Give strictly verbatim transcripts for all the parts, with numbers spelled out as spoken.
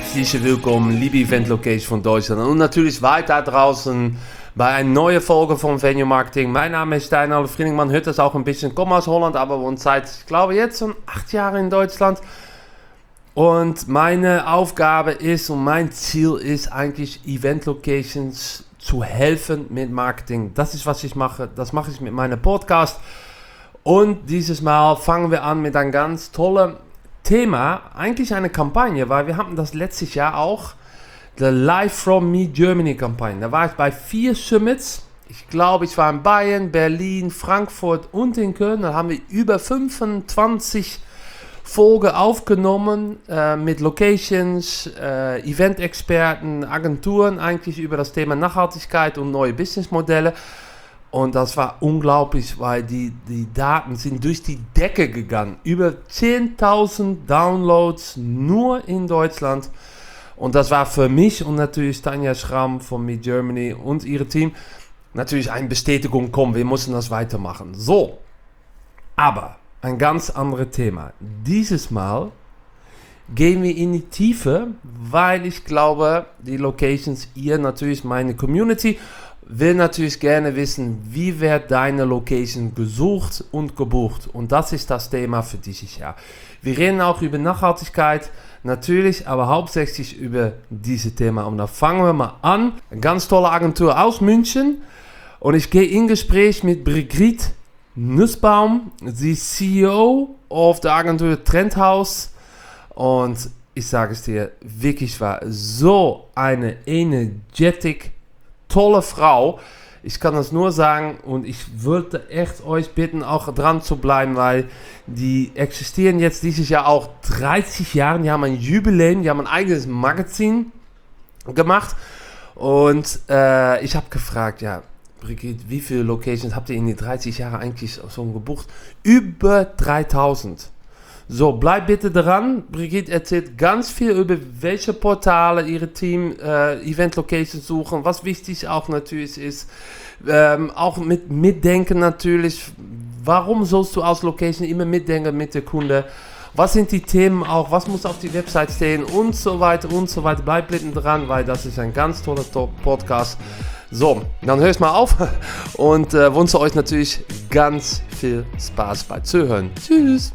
Herzlich willkommen, liebe Event Location von Deutschland und natürlich weiter draußen bei einer neuen Folge von Venue Marketing. Mein Name ist Steinhard Friedingmann, hört das auch ein bisschen, komme aus Holland, aber wohnt seit, ich glaube jetzt schon acht Jahre in Deutschland. Und meine Aufgabe ist und mein Ziel ist eigentlich Event Locations zu helfen mit Marketing. Das ist, was ich mache, das mache ich mit meinem Podcast. Und dieses Mal fangen wir an mit einem ganz tollen Thema, eigentlich eine Kampagne, weil wir hatten das letztes Jahr auch, die Live from Me Germany Kampagne. Da war ich bei vier Summits. Ich glaube, ich war in Bayern, Berlin, Frankfurt und in Köln. Da haben wir über fünfundzwanzig Folgen aufgenommen äh, mit Locations, äh, Event-Experten, Agenturen eigentlich über das Thema Nachhaltigkeit und neue Businessmodelle. Und das war unglaublich, weil die, die Daten sind durch die Decke gegangen. Über zehntausend Downloads nur in Deutschland. Und das war für mich und natürlich Tanja Schramm von Me Germany und ihr Team natürlich eine Bestätigung, komm, wir müssen das weitermachen. So, aber ein ganz anderes Thema. Dieses Mal gehen wir in die Tiefe, weil ich glaube, die Locations, ihr natürlich, meine Community, will natürlich gerne wissen, wie wird deine Location gesucht und gebucht. Und das ist das Thema für dieses Jahr. Wir reden auch über Nachhaltigkeit, natürlich, aber hauptsächlich über dieses Thema. Und da fangen wir mal an. Eine ganz tolle Agentur aus München. Und ich gehe in Gespräch mit Brigitte Nussbaum, die C E O of der Agentur Trendhaus. Und ich sage es dir, wirklich war so eine energetic tolle Frau. Ich kann das nur sagen und ich würde echt euch bitten, auch dran zu bleiben, weil die existieren jetzt dieses Jahr auch dreißig Jahre. Die haben ein Jubiläum, die haben ein eigenes Magazin gemacht und äh, ich habe gefragt, ja, Brigitte, wie viele Locations habt ihr in die dreißig Jahre eigentlich schon gebucht? Über dreitausend. So, bleib bitte dran. Brigitte erzählt ganz viel über welche Portale ihre Team äh, Event Locations suchen, was wichtig auch natürlich ist. Ähm, auch mit Mitdenken natürlich. Warum sollst du als Location immer mitdenken mit der Kunde? Was sind die Themen auch? Was muss auf die Website stehen? Und so weiter und so weiter. Bleib bitte dran, weil das ist ein ganz toller Podcast. So, dann höre ich mal auf und äh, wünsche euch natürlich ganz viel Spaß bei Zuhören. Tschüss!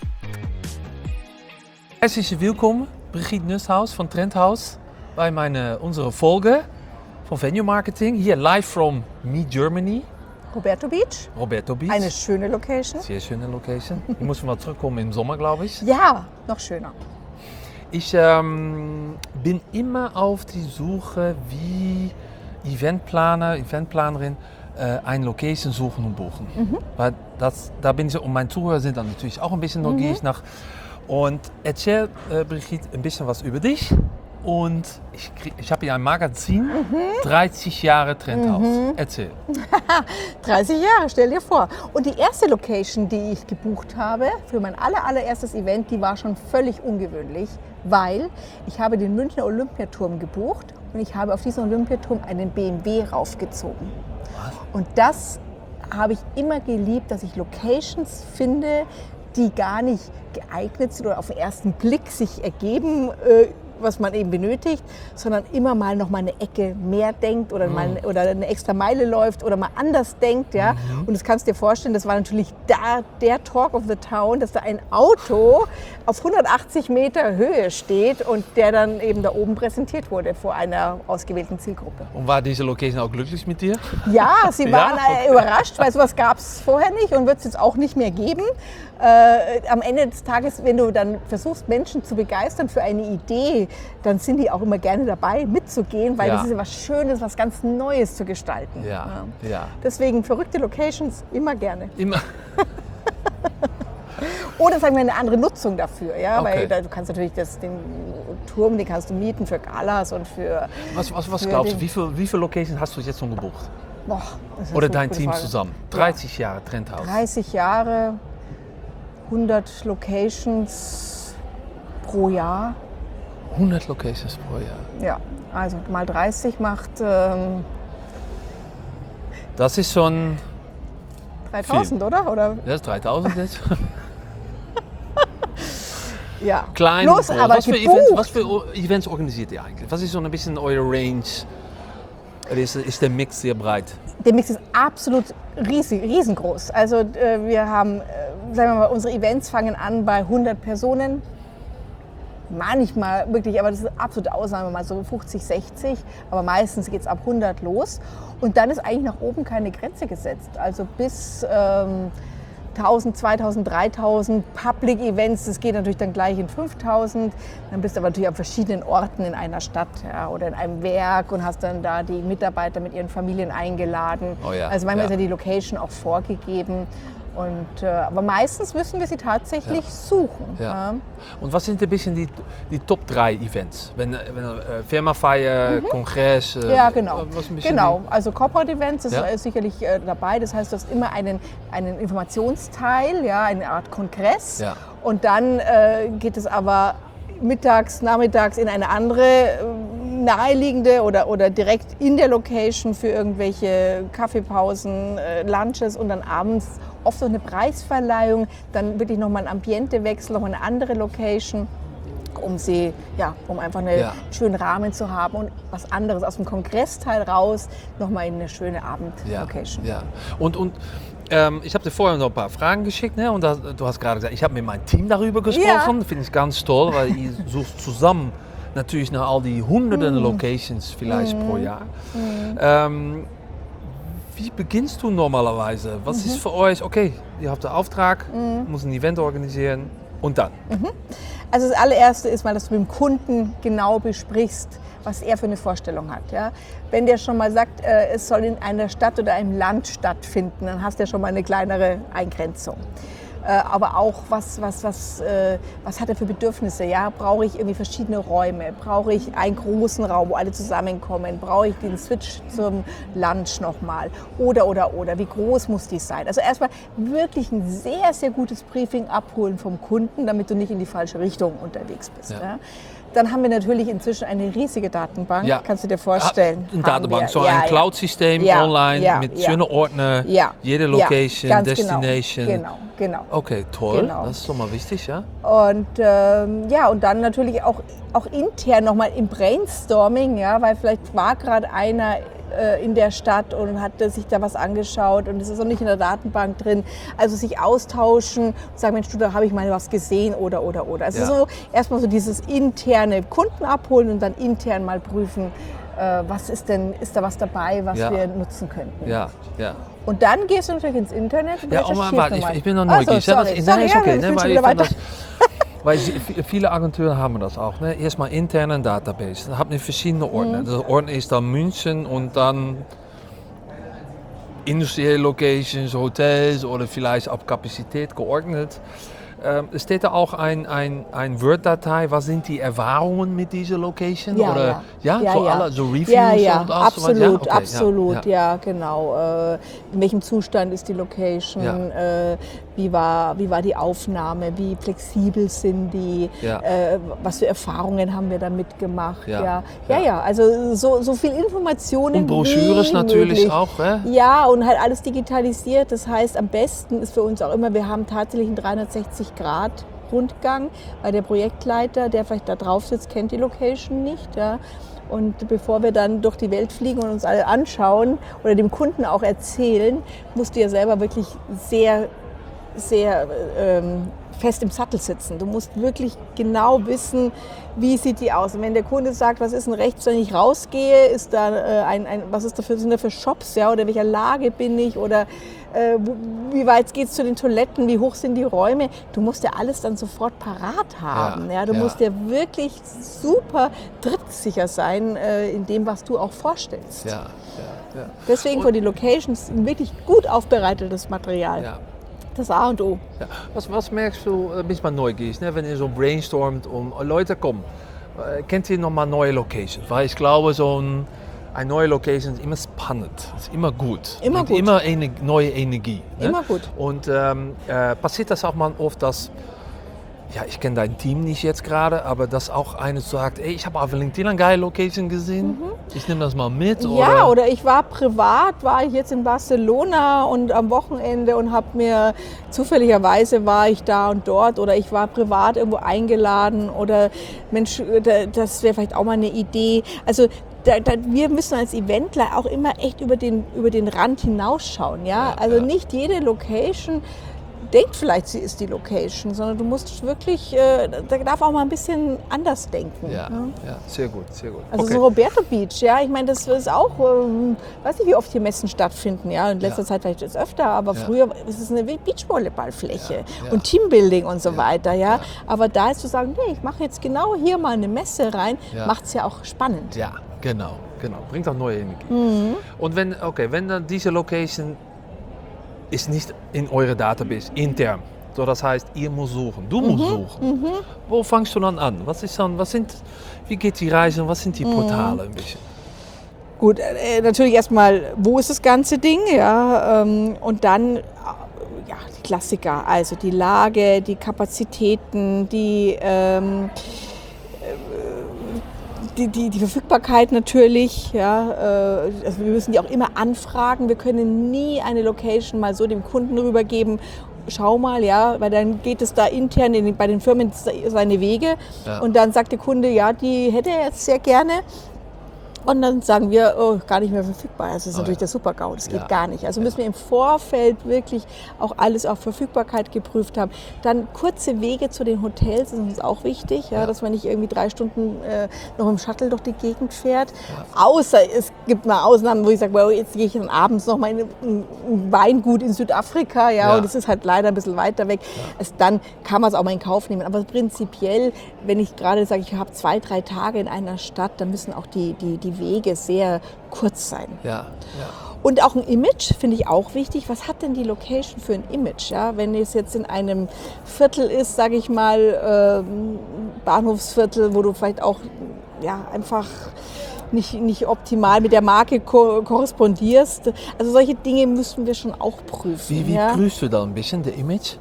Herzlich willkommen, Brigitte Nusshaus von Trendhaus bei meine, unserer Folge von Venue Marketing. Hier live from Me Germany. Roberto Beach. Roberto Beach. Eine schöne Location. Sehr schöne Location. Ich muss mal zurückkommen im Sommer, glaube ich. Ja, noch schöner. Ich ähm, bin immer auf die Suche, wie Eventplaner, Eventplanerin äh, eine Location suchen und buchen. Mhm. Weil das, da bin ich, und meine Zuhörer sind dann natürlich auch ein bisschen neugierig mhm. nach. Und erzähl, äh, Brigitte, ein bisschen was über dich. Und ich, ich habe hier ein Magazin, mhm. dreißig Jahre Trendhaus. Mhm. Erzähl. dreißig Jahre, stell dir vor. Und die erste Location, die ich gebucht habe, für mein aller, allererstes Event, die war schon völlig ungewöhnlich, weil ich habe den Münchner Olympiaturm gebucht und ich habe auf diesen Olympiaturm einen B M W raufgezogen. Was? Und das habe ich immer geliebt, dass ich Locations finde, die gar nicht geeignet sind oder auf den ersten Blick sich ergeben, äh, was man eben benötigt, sondern immer mal noch mal eine Ecke mehr denkt oder, mhm. mal, oder eine extra Meile läuft oder mal anders denkt. Ja? Mhm. Und das kannst du dir vorstellen, das war natürlich da der Talk of the Town, dass da ein Auto auf hundertachtzig Meter Höhe steht und der dann eben da oben präsentiert wurde vor einer ausgewählten Zielgruppe. Und war diese Location auch glücklich mit dir? Ja, sie waren ja? Okay. überrascht, weil sowas gab es vorher nicht und wird es jetzt auch nicht mehr geben. Äh, am Ende des Tages, wenn du dann versuchst, Menschen zu begeistern für eine Idee, dann sind die auch immer gerne dabei, mitzugehen, weil ja. das ist ja was Schönes, was ganz Neues zu gestalten. Ja. Ja. Ja. Deswegen verrückte Locations immer gerne. Immer. Oder sagen wir eine andere Nutzung dafür, ja, okay. weil da, du kannst natürlich das, den Turm, den kannst du mieten für Galas und für. Was, was, was glaubst du, wie viele wie viel Locations hast du jetzt schon gebucht? Boah, das ist Oder so dein Team Frage. zusammen? dreißig ja. Jahre Trendhaus. dreißig Jahre, hundert Locations pro Jahr. hundert Locations pro Jahr? Ja, also mal dreißig macht. Ähm, das ist schon. dreitausend, viel. Oder? oder? Das ist dreitausend jetzt. Ja. Klein Bloß und groß. aber Was für, gebucht. Events, was für Events organisiert ihr eigentlich? Was ist so ein bisschen eure Range? Ist, ist der Mix sehr breit? Der Mix ist absolut riesig, riesengroß. Also äh, wir haben, äh, sagen wir mal, unsere Events fangen an bei hundert Personen. Manchmal wirklich, aber das ist eine absolute Ausnahme, mal so fünfzig, sechzig. Aber meistens geht es ab hundert los. Und dann ist eigentlich nach oben keine Grenze gesetzt. Also bis ähm, tausend, zweitausend, dreitausend Public Events, das geht natürlich dann gleich in fünftausend. Dann bist du aber natürlich an verschiedenen Orten in einer Stadt, ja, oder in einem Werk und hast dann da die Mitarbeiter mit ihren Familien eingeladen. Oh ja, also manchmal ja. ist ja die Location auch vorgegeben. Und, äh, aber meistens müssen wir sie tatsächlich ja. suchen. Ja. Ja. Und was sind ein bisschen die, die Top drei Events? Wenn, wenn äh, Firmafeier, mhm. Kongress? Äh, ja, genau. Was ein genau. Also Corporate Events ist ja. sicherlich äh, dabei. Das heißt, du hast immer einen, einen Informationsteil, ja, eine Art Kongress. Ja. Und dann äh, geht es aber mittags, nachmittags in eine andere äh, naheliegende oder, oder direkt in der Location für irgendwelche Kaffeepausen, äh, Lunches und dann abends oft so eine Preisverleihung, dann wirklich nochmal ein Ambientewechsel, nochmal eine andere Location, um sie, ja, um einfach einen ja. schönen Rahmen zu haben und was anderes aus dem Kongressteil raus, nochmal in eine schöne Abendlocation. Ja, ja. Und, und ähm, ich habe dir vorher noch ein paar Fragen geschickt, ne? Und da, du hast gerade gesagt, ich habe mit meinem Team darüber gesprochen, ja. finde ich ganz toll, weil ihr sucht zusammen natürlich nach all die hunderten mm. Locations vielleicht mm. pro Jahr. Mm. Ähm, Wie beginnst du normalerweise? Was mhm. ist für euch, okay, ihr habt den Auftrag, mhm. muss ein Event organisieren und dann? Mhm. Also das allererste ist mal, dass du mit dem Kunden genau besprichst, was er für eine Vorstellung hat. Ja? Wenn der schon mal sagt, äh, es soll in einer Stadt oder einem Land stattfinden, dann hast du ja schon mal eine kleinere Eingrenzung. Äh, aber auch, was, was, was, äh, was hat er für Bedürfnisse? Ja? Brauche ich irgendwie verschiedene Räume? Brauche ich einen großen Raum, wo alle zusammenkommen? Brauche ich den Switch zum Lunch nochmal? Oder, oder, oder. Wie groß muss die sein? Also erstmal wirklich ein sehr, sehr gutes Briefing abholen vom Kunden, damit du nicht in die falsche Richtung unterwegs bist. Ja. Ja? Dann haben wir natürlich inzwischen eine riesige Datenbank, ja. kannst du dir vorstellen. Eine Datenbank, so ja, ein Cloud-System ja, online ja, mit ja. schönen Ordner, ja, jede Location, ja, Destination. Genau, genau. genau. Okay, toll, genau. das ist doch mal wichtig, ja. Und ähm, ja, und dann natürlich auch, auch intern nochmal im Brainstorming, ja, weil vielleicht war gerade einer äh, in der Stadt und hat sich da was angeschaut und es ist noch nicht in der Datenbank drin. Also sich austauschen und sagen, Mensch, du, da habe ich mal was gesehen oder, oder, oder. Also ja. so erstmal so dieses interne Kunden abholen und dann intern mal prüfen, äh, was ist denn, ist da was dabei, was ja. wir nutzen könnten. Ja, ja. Und dann gehst du natürlich ins Internet und ja, oh, warte, ich, ich bin noch neugierig. Also, sorry, sorry, ist okay, ja, ne? Weil, ich ich das, weil viele Agenturen haben das auch. Ne? Erstmal intern ein Database. Da habt ihr verschiedene Ordner. Mhm. Der Ordner ist dann München und dann industrielle Locations, Hotels oder vielleicht auf Kapazität geordnet. Ähm, steht da auch ein, ein, ein Word-Datei, was sind die Erfahrungen mit dieser Location? Ja, oder, ja. ja, ja, so, ja. alle, so Reviews ja, ja, und alles? absolut, ja? Okay, absolut, ja, ja, ja genau. Äh, in welchem Zustand ist die Location? Ja. Äh, wie, war, wie war die Aufnahme? Wie flexibel sind die? Ja. Äh, was für Erfahrungen haben wir damit gemacht? Ja, ja, ja, ja. ja. Also so, so viel Informationen. Und Broschüres natürlich möglich. Auch, äh? Ja, und halt alles digitalisiert. Das heißt, am besten ist für uns auch immer, wir haben tatsächlich einen dreihundertsechzig Grad Rundgang, weil der Projektleiter, der vielleicht da drauf sitzt, kennt die Location nicht. Ja. Und bevor wir dann durch die Welt fliegen und uns alle anschauen oder dem Kunden auch erzählen, musst du ja selber wirklich sehr, sehr ähm, fest im Sattel sitzen. Du musst wirklich genau wissen, wie sieht die aus. Und wenn der Kunde sagt, was ist denn rechts, wenn ich rausgehe, ist da äh, ein, ein, was ist da für, sind da für Shops, ja, oder in welcher Lage bin ich oder äh, wie weit geht es zu den Toiletten, wie hoch sind die Räume. Du musst ja alles dann sofort parat haben. Ja, ja. Du ja. musst ja wirklich super trittsicher sein äh, in dem, was du auch vorstellst. Ja, ja, ja. Deswegen für die Locations ein wirklich gut aufbereitetes Material. Ja. Das A und O. Ja. Was, was merkst du, äh, bist mal neugierig, ne? Wenn ihr so brainstormt, um Leute, komm, äh, kennt ihr nochmal neue Locations? Weil ich glaube, so ein, eine neue Location ist immer spannend, ist immer gut. Immer gut. Immer eine neue Energie. Ne? Immer gut. Und ähm, äh, passiert das auch mal oft, dass ja, ich kenne dein Team nicht jetzt gerade, aber dass auch einer sagt, ey, ich habe auf LinkedIn eine geile Location gesehen, mhm. ich nehme das mal mit. Ja, oder? oder ich war privat, war ich jetzt in Barcelona und am Wochenende und habe mir, zufälligerweise war ich da und dort oder ich war privat irgendwo eingeladen oder Mensch, das wäre vielleicht auch mal eine Idee. Also Da, da, wir müssen als Eventler auch immer echt über den, über den Rand hinausschauen. Ja? Ja, also ja. nicht jede Location denkt vielleicht, sie ist die Location, sondern du musst wirklich, äh, da darf auch mal ein bisschen anders denken. Ja, ja? ja sehr gut, sehr gut. Also okay. so Roberto Beach, ja, ich meine, das ist auch, ähm, weiß nicht, wie oft hier Messen stattfinden, ja, in letzter ja. Zeit vielleicht jetzt öfter, aber ja. früher ist es eine Beachvolleyballfläche ja, ja. und Teambuilding und so ja. weiter, ja? ja. Aber da ist zu sagen, nee, ich mache jetzt genau hier mal eine Messe rein, ja. macht es ja auch spannend. Ja, genau, genau, bringt auch neue Energie. Mhm. Und wenn, okay, wenn dann diese Location ist nicht in eure Database intern. So, das heißt, ihr müsst suchen, du musst mhm. suchen. Mhm. Wo fangst du dann an? Was ist dann, was sind, wie geht die Reise und was sind die Portale ein bisschen? Gut, äh, natürlich erstmal, wo ist das ganze Ding, ja, ähm, und dann äh, ja, die Klassiker, also die Lage, die Kapazitäten, die ähm, Die, die, die Verfügbarkeit natürlich, ja, äh, also wir müssen die auch immer anfragen. Wir können nie eine Location mal so dem Kunden rübergeben. Schau mal, ja, weil dann geht es da intern in, bei den Firmen seine Wege ja. und dann sagt der Kunde, ja, die hätte er jetzt sehr gerne. Und dann sagen wir, oh, gar nicht mehr verfügbar. Das ist oh, natürlich ja. der Super-GAU, das geht ja. gar nicht. Also müssen wir im Vorfeld wirklich auch alles auf Verfügbarkeit geprüft haben. Dann kurze Wege zu den Hotels ist uns auch wichtig, ja, ja. dass man nicht irgendwie drei Stunden äh, noch im Shuttle durch die Gegend fährt. Ja. Außer es gibt mal Ausnahmen, wo ich sage, well, jetzt gehe ich dann abends noch mal in ein Weingut in Südafrika, ja, ja. und das ist halt leider ein bisschen weiter weg. Ja. Also dann kann man es auch mal in Kauf nehmen. Aber prinzipiell, wenn ich gerade sage, ich habe zwei, drei Tage in einer Stadt, dann müssen auch die, die, die Wege sehr kurz sein. Ja, ja. Und auch ein Image finde ich auch wichtig. Was hat denn die Location für ein Image? Ja? Wenn es jetzt in einem Viertel ist, sage ich mal, äh, Bahnhofsviertel, wo du vielleicht auch ja, einfach nicht, nicht optimal mit der Marke ko- korrespondierst. Also solche Dinge müssen wir schon auch prüfen. Wie, wie ja? prüfst du da ein bisschen das Image?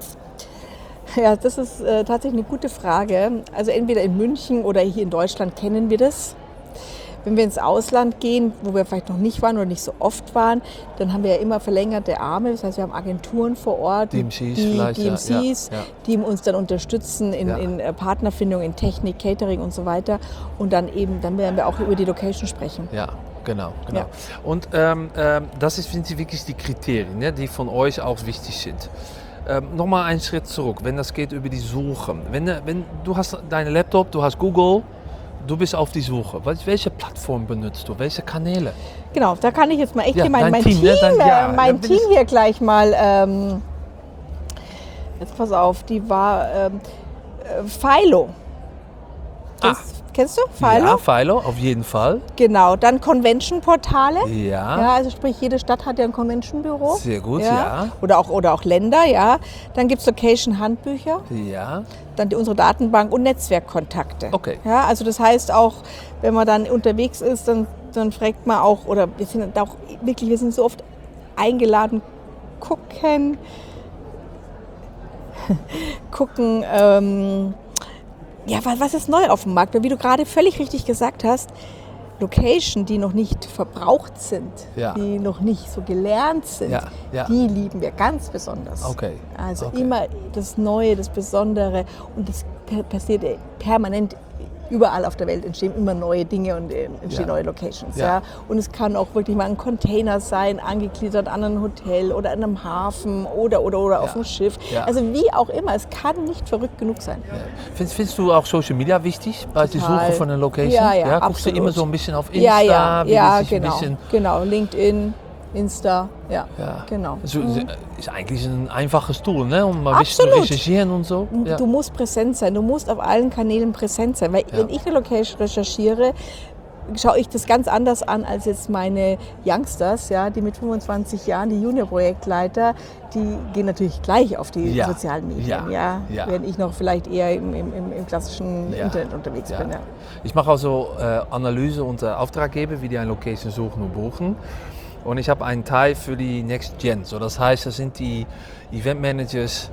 Ja, das ist äh, tatsächlich eine gute Frage. Also entweder in München oder hier in Deutschland kennen wir das. Wenn wir ins Ausland gehen, wo wir vielleicht noch nicht waren oder nicht so oft waren, dann haben wir ja immer verlängerte Arme. Das heißt, wir haben Agenturen vor Ort, D M Cs, die, vielleicht, D M Cs ja, ja. die uns dann unterstützen in, ja. in Partnerfindung, in Technik, Catering und so weiter. Und dann eben, dann werden wir auch über die Location sprechen. Ja, genau. genau. Ja. Und ähm, ähm, das ist, sind wirklich die Kriterien, ne, die von euch auch wichtig sind. Ähm, Nochmal einen Schritt zurück, wenn das geht über die Suche. Wenn, wenn du hast deinen Laptop, du hast Google, du bist auf die Suche. Welche Plattform benutzt du? Welche Kanäle? Genau, da kann ich jetzt mal echt ja, hier mein, mein Team, Team, ne? dein, ja, mein Team hier gleich mal. Ähm, jetzt pass auf, die war ähm, äh, Philo. Kennst, ah. kennst du Philo? Ja, Philo, auf jeden Fall. Genau, dann Convention-Portale. Ja. Ja, also sprich, jede Stadt hat ja ein Convention-Büro. Sehr gut, ja. ja. Oder auch, oder auch Länder, ja. Dann gibt es Location-Handbücher. Ja. Dann die, unsere Datenbank und Netzwerkkontakte. Okay. Ja, also das heißt auch, wenn man dann unterwegs ist, dann, dann fragt man auch, oder wir sind auch wirklich, wir sind so oft eingeladen, gucken, gucken, ähm, ja, was ist neu auf dem Markt? Weil wie du gerade völlig richtig gesagt hast, Location, die noch nicht verbraucht sind, ja. die noch nicht so gelernt sind, ja. Ja. die lieben wir ganz besonders. Okay. Also okay. immer das Neue, das Besondere und das passiert permanent. Überall auf der Welt entstehen immer neue Dinge und entstehen ja. neue Locations. Ja. Ja. Und es kann auch wirklich mal ein Container sein, angegliedert an einem Hotel oder an einem Hafen oder, oder, oder ja. auf einem Schiff. Ja. Also wie auch immer, es kann nicht verrückt genug sein. Ja. Findest, findest du auch Social Media wichtig bei der Suche von einer Location? Ja, ja, ja, guckst absolut. du immer so ein bisschen auf Insta? Ja, ja, ja genau, ein bisschen genau, LinkedIn. Insta, ja, ja. genau. Also, mhm. ist eigentlich ein einfaches Tool, ne? Um mal ein bisschen Absolut. zu recherchieren und so. Ja. Du musst präsent sein, du musst auf allen Kanälen präsent sein. Weil ja. wenn ich eine Location recherchiere, schaue ich das ganz anders an als jetzt meine Youngsters, ja, die mit fünfundzwanzig Jahren, die Junior-Projektleiter, die gehen natürlich gleich auf die ja. sozialen Medien, ja. Ja, ja. während ich noch vielleicht eher im, im, im klassischen ja. Internet unterwegs ja. bin. Ja. Ich mache also äh, Analyse und äh, Auftraggeber, wie die eine Location suchen und buchen. Und ich habe einen Teil für die Next Gen. So, das heißt, das sind die Event Managers,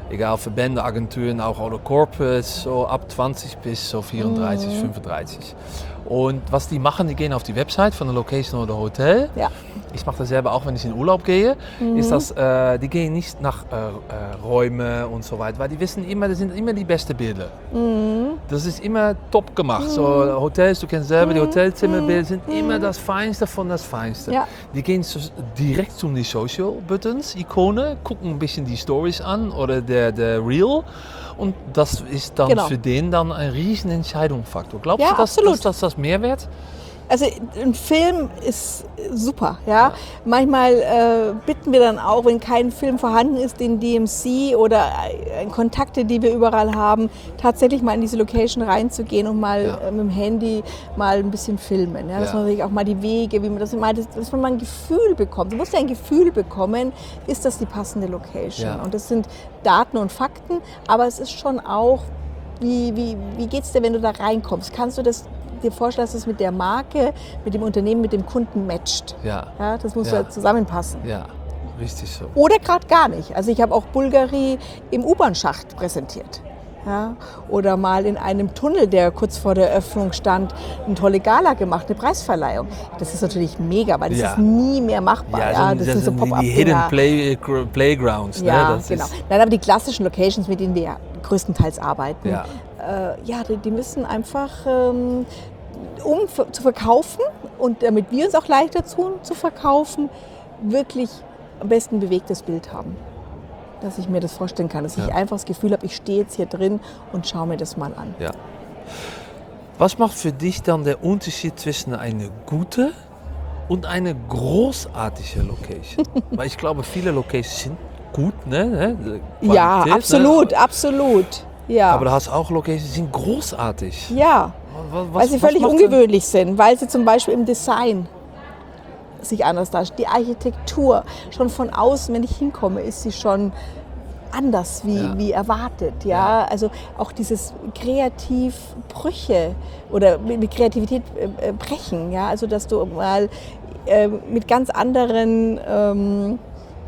egal Verbände, Agenturen auch oder Corporates, so ab zwanzig bis so vierunddreißig, mhm. fünfunddreißig. Und was die machen, die gehen auf die Website von der Location oder Hotel. Ja. Ich mache das selber auch, wenn ich in Urlaub gehe. Mhm. Ist das, äh, die gehen nicht nach äh, äh, Räumen und so weiter, weil die wissen immer, das sind immer die besten Bilder. Mhm. Das ist immer top gemacht. Mhm. So Hotels, du kennst selber, mhm. die Hotelzimmerbilder sind mhm. immer das Feinste von das Feinste. Ja. Die gehen so direkt zu den Social Buttons, Ikone, gucken ein bisschen die Stories an oder der, der Reel. Und das ist dann genau. für den dann ein riesen Entscheidungsfaktor. Glaubst ja, du, dass, absolut. dass, dass das Mehrwert? Also ein Film ist super, ja. ja. Manchmal äh, bitten wir dann auch, wenn kein Film vorhanden ist, den D M C oder äh, Kontakte, die wir überall haben, tatsächlich mal in diese Location reinzugehen und mal ja. äh, mit dem Handy mal ein bisschen filmen. Ja? Dass ja. man sich auch mal die Wege, wie man das mal, dass man mal ein Gefühl bekommt. Du musst ja ein Gefühl bekommen, ist das die passende Location? Ja. Und das sind Daten und Fakten, aber es ist schon auch, wie, wie, wie geht es dir, wenn du da reinkommst? Kannst du das dir vorstellen, dass es mit der Marke, mit dem Unternehmen, mit dem Kunden matcht. Ja. Ja, das muss ja. halt zusammenpassen. Ja, richtig so. Oder gerade gar nicht. Also ich habe auch Bulgari im U-Bahn-Schacht präsentiert. Ja, oder mal in einem Tunnel, der kurz vor der Eröffnung stand, eine tolle Gala gemacht, eine Preisverleihung. Das ist natürlich mega, weil das ja. ist nie mehr machbar. Ja, ja, das, das sind so Pop-up-Dinger. Die Hidden Play, Playgrounds. Ja, ne? das genau. Ist Nein, aber die klassischen Locations, mit denen wir größtenteils arbeiten, ja, äh, ja die, die müssen einfach, ähm, um f- zu verkaufen und damit wir uns auch leichter tun, zu verkaufen, wirklich am besten bewegtes Bild haben. Dass ich mir das vorstellen kann, dass ja. ich einfach das Gefühl habe, ich stehe jetzt hier drin und schaue mir das mal an. Ja. Was macht für dich dann der Unterschied zwischen einer guten und einer großartigen Location? Weil ich glaube, viele Locations sind gut, ne? Qualität, ja, absolut, ne? absolut. Ja. Aber du hast auch Locations, die sind großartig. Ja, was, weil sie völlig ungewöhnlich denn? sind, weil sie zum Beispiel im Design sich anders darstellt. Die Architektur, schon von außen, wenn ich hinkomme, ist sie schon anders wie, ja. wie erwartet. Ja? ja, also auch dieses Kreativbrüche oder mit Kreativität äh, brechen. Ja, also dass du mal äh, mit ganz anderen, ähm,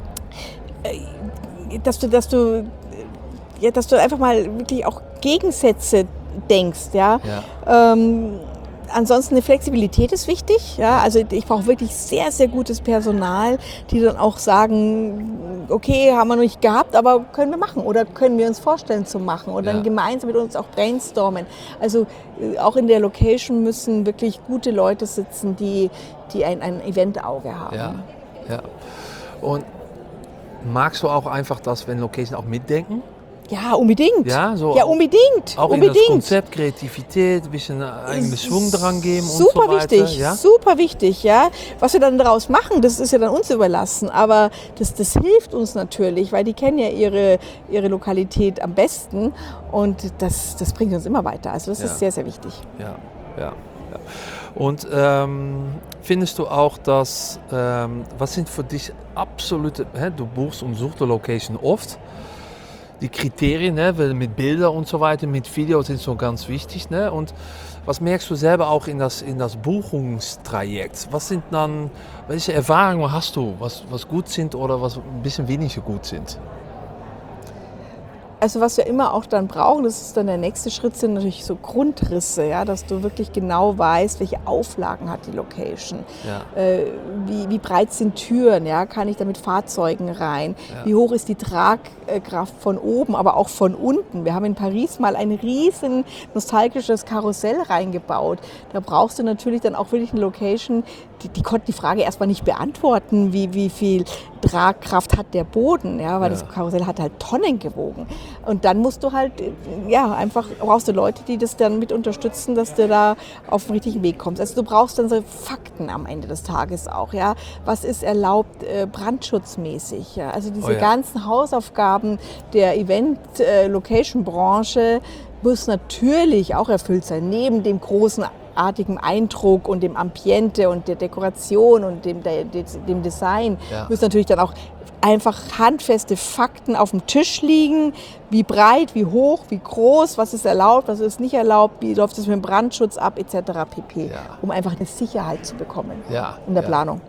äh, dass du, dass du, ja, dass du einfach mal wirklich auch Gegensätze denkst. Ja. ja. Ähm, Ansonsten eine Flexibilität ist wichtig. Ja? Also ich brauche wirklich sehr, sehr gutes Personal, die dann auch sagen, okay, haben wir noch nicht gehabt, aber können wir machen oder können wir uns vorstellen zu machen oder ja. dann gemeinsam mit uns auch brainstormen. Also auch in der Location müssen wirklich gute Leute sitzen, die, die ein, ein Eventauge haben. Ja. Ja. Und magst du auch einfach das, wenn Location auch mitdenken? Ja, unbedingt. Ja, so ja unbedingt. Auch unbedingt. in das Konzept, Kreativität, ein bisschen eigenen Schwung dran geben und super so weiter. Wichtig, ja? Super wichtig, ja. Was wir dann daraus machen, das ist ja dann uns überlassen. Aber das, das hilft uns natürlich, weil die kennen ja ihre, ihre Lokalität am besten. Und das, das bringt uns immer weiter. Also das ja. ist sehr, sehr wichtig. Ja, ja. ja. Und ähm, findest du auch, dass, ähm, was sind für dich absolute, hä, du buchst und suchst die Location oft, die Kriterien, ne, mit Bildern und so weiter, mit Videos sind so ganz wichtig. Ne? Und was merkst du selber auch in das, in das Buchungstrajekt? Was sind dann, welche Erfahrungen hast du, was, was gut sind oder was ein bisschen weniger gut sind? Also was wir immer auch dann brauchen, das ist dann der nächste Schritt, sind natürlich so Grundrisse, ja, dass du wirklich genau weißt, welche Auflagen hat die Location, ja. äh, wie, wie breit sind Türen, ja, kann ich da mit Fahrzeugen rein, ja. wie hoch ist die Tragkraft von oben, aber auch von unten. Wir haben in Paris mal ein riesen nostalgisches Karussell reingebaut. Da brauchst du natürlich dann auch wirklich eine Location, die, die konnte die Frage erstmal nicht beantworten, wie, wie viel Tragkraft hat der Boden, ja, weil ja. das Karussell hat halt Tonnen gewogen. Und dann musst du halt, ja, einfach brauchst du Leute, die das dann mit unterstützen, dass du da auf den richtigen Weg kommst. Also du brauchst dann so Fakten am Ende des Tages auch, ja. Was ist erlaubt äh, brandschutzmäßig, ja. Also diese oh ja. ganzen Hausaufgaben der Event-Location-Branche muss natürlich auch erfüllt sein, neben dem großen artigen Eindruck und dem Ambiente und der Dekoration und dem, der, dem Design ja. müssen natürlich dann auch einfach handfeste Fakten auf dem Tisch liegen, wie breit, wie hoch, wie groß, was ist erlaubt, was ist nicht erlaubt, wie läuft es mit dem Brandschutz ab, et cetera pp., ja. um einfach eine Sicherheit zu bekommen ja. in der ja. Planung.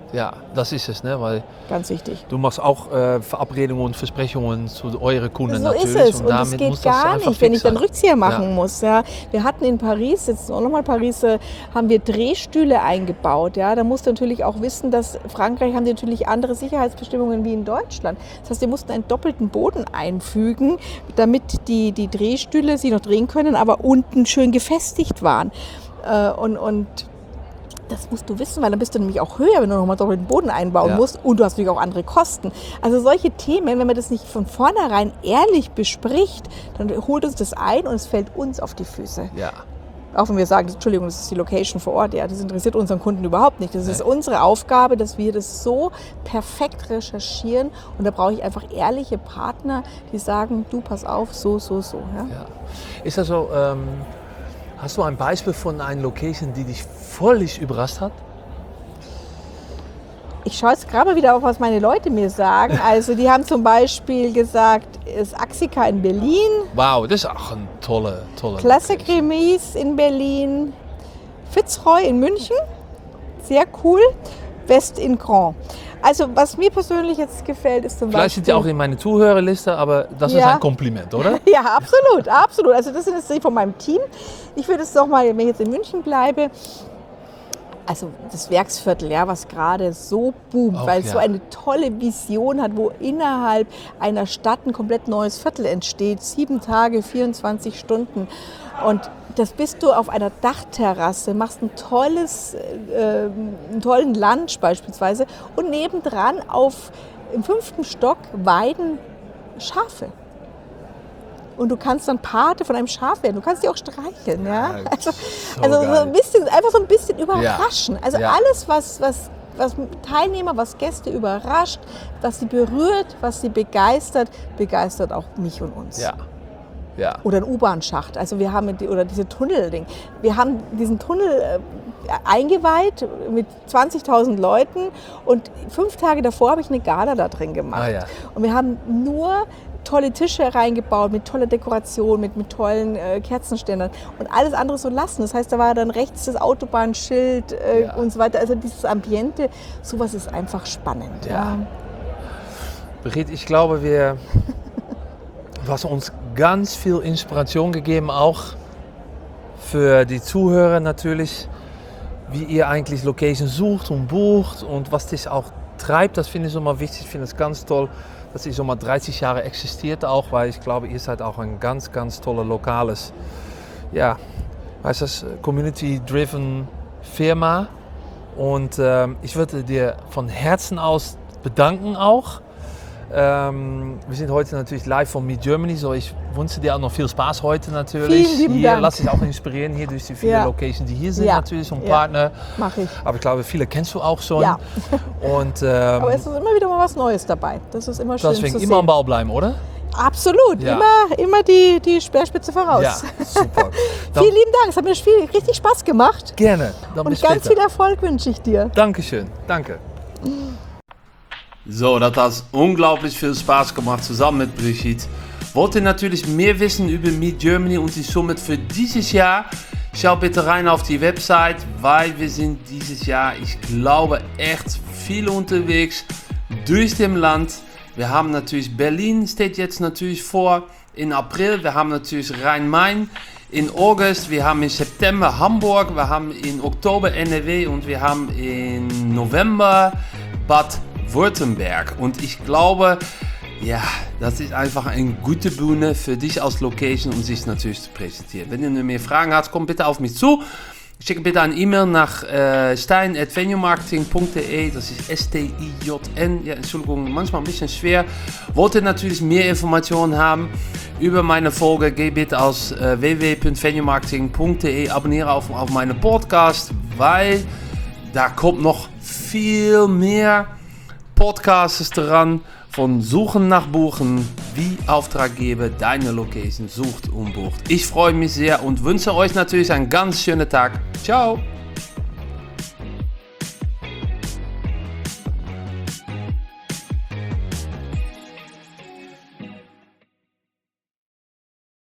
ja, das ist es, ne? Weil Ganz wichtig. du machst auch äh, Verabredungen und Versprechungen zu euren Kunden So natürlich. ist es. Und, damit es geht muss das gar einfach nicht, wenn fix ich dann sein. Rückzieher machen Ja. muss. Ja. Wir hatten in Paris, jetzt auch nochmal Paris, äh, haben wir Drehstühle eingebaut. Ja. Da musst du natürlich auch wissen, dass Frankreich haben die natürlich andere Sicherheitsbestimmungen wie in Deutschland. Das heißt, wir mussten einen doppelten Boden einfügen, damit die, die Drehstühle sich noch drehen können, aber unten schön gefestigt waren. Äh, und, und das musst du wissen, weil dann bist du nämlich auch höher, wenn du nochmal doppelten Boden einbauen Ja. musst, und du hast natürlich auch andere Kosten. Also solche Themen, wenn man das nicht von vornherein ehrlich bespricht, dann holt uns das ein und es fällt uns auf die Füße. Ja. Auch wenn wir sagen, Entschuldigung, das ist die Location vor Ort, ja, das interessiert unseren Kunden überhaupt nicht. Das ist unsere Aufgabe, dass wir das so perfekt recherchieren, und da brauche ich einfach ehrliche Partner, die sagen, du, pass auf, so, so, so. Ja? Ja. Ist das so, ähm, hast du ein Beispiel von einer Location, die dich völlig überrascht hat? Ich schaue jetzt gerade mal wieder auf, was meine Leute mir sagen. Also die haben zum Beispiel gesagt, das Axica in Berlin, Wow, das ist auch eine tolle, tolle Classic Location. Remise in Berlin, Fitzroy in München, sehr cool, West in Grand. Also was mir persönlich jetzt gefällt, ist zum Vielleicht Beispiel... sind die auch in meine Zuhörerliste, aber das ist Ja. ein Kompliment, oder? Ja, absolut, absolut. Also das sind jetzt die von meinem Team. Ich würde es doch mal, wenn ich jetzt in München bleibe, also das Werksviertel, ja, was gerade so boomt, Auch, weil es ja. so eine tolle Vision hat, wo innerhalb einer Stadt ein komplett neues Viertel entsteht, sieben Tage, vierundzwanzig Stunden. Und das bist du auf einer Dachterrasse, machst ein tolles, äh, einen tollen Lunch beispielsweise, und nebendran auf, im fünften Stock weiden Schafe. Und du kannst dann Pate von einem Schaf werden. Du kannst die auch streicheln. Ja? Ja, Also, so also so geil. ein bisschen, einfach so ein bisschen überraschen. Also Ja. alles, was, was, was Teilnehmer, was Gäste überrascht, was sie berührt, was sie begeistert, begeistert auch mich und uns. Ja. Ja. Oder ein U-Bahn-Schacht. Also wir haben die, oder diese Tunnelding. Wir haben diesen Tunnel äh, eingeweiht mit zwanzigtausend Leuten, und fünf Tage davor habe ich eine Gala da drin gemacht. Ah, ja. Und wir haben nur tolle Tische reingebaut, mit toller Dekoration, mit, mit tollen äh, Kerzenständern, und alles andere so lassen. Das heißt, da war dann rechts das Autobahnschild äh, Ja. und so weiter. Also dieses Ambiente, sowas ist einfach spannend. Ja. Ja. Brigitte, ich glaube, wir, du hast uns ganz viel Inspiration gegeben, auch für die Zuhörer natürlich, wie ihr eigentlich Location sucht und bucht und was dich auch treibt. Das finde ich so mal wichtig, ich finde es ganz toll, dass ihr so mal dreißig Jahre existiert auch, weil ich glaube, ihr seid auch ein ganz, ganz tolle lokales, ja, heißt das, Community-driven Firma. Und ähm, ich würde dir von Herzen aus bedanken auch. Ähm, wir sind heute natürlich live von Meet Germany, so ich wünsche dir auch noch viel Spaß heute natürlich. Vielen lieben hier, Dank. lass dich auch inspirieren hier durch die vielen Ja. Locations, die hier sind Ja. natürlich und Ja. Partner. Mache ich. Aber ich glaube, viele kennst du auch schon. Ja. Und ähm, Aber es ist immer wieder mal was Neues dabei. Das ist immer schön deswegen zu immer am sehen. Ball bleiben, oder? Absolut, Ja. immer, immer die, die Speerspitze voraus. Ja, super. Dann, Vielen lieben Dank, es hat mir viel, richtig Spaß gemacht. gerne. Dann bis Und ganz später. viel Erfolg wünsche ich dir. Dankeschön. Danke. So, das hat unglaublich viel Spaß gemacht zusammen mit Brigitte. Wollt ihr natürlich mehr wissen über Meet Germany und die Summit für dieses Jahr? Schau bitte rein auf die Website, weil wir sind dieses Jahr, ich glaube, echt viel unterwegs durch dem Land. Wir haben natürlich Berlin, steht jetzt natürlich vor in April. Wir haben natürlich Rhein-Main in August. Wir haben im September Hamburg. Wir haben in Oktober N R W und wir haben im November Bad Württemberg. Und ich glaube, ja, das ist einfach eine gute Bühne für dich als Location, um sich natürlich zu präsentieren. Wenn ihr noch mehr Fragen habt, kommt bitte auf mich zu. Schicke bitte eine E-Mail nach äh, stein at venuemarketing punkt de, das ist S T I J N, ja, Entschuldigung, manchmal ein bisschen schwer. Wollt ihr natürlich mehr Informationen haben über meine Folge, geh bitte aus äh, w w w punkt venuemarketing punkt de, abonniere auf, auf meine Podcast, weil da kommt noch viel mehr Podcasts dran, von Suchen nach Buchen, wie Auftraggeber deine Location sucht und bucht. Ich freue mich sehr und wünsche euch natürlich einen ganz schönen Tag. Ciao!